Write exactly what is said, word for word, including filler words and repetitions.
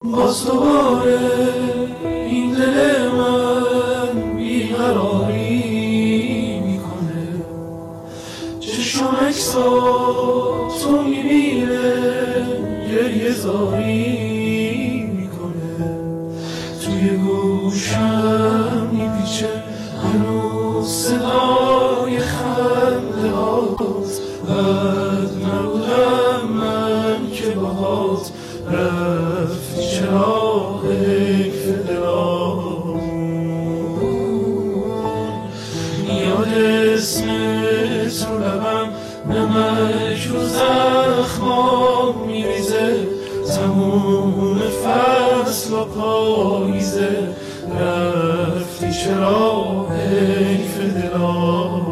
باز دوباره این دل من بیقراری میکنه، چشم عکساتو میبینه گریه زاری میکنه، توی گوشم میپیچه هنوز صدای خنده هات. بد نبودم من که باهات رفتی، چرا حیف دلامون میاد اسمت رو لبم، نمک رو زخمام میریزه، تموم فصل و پاییزه، رفتی چرا حیف دلامون.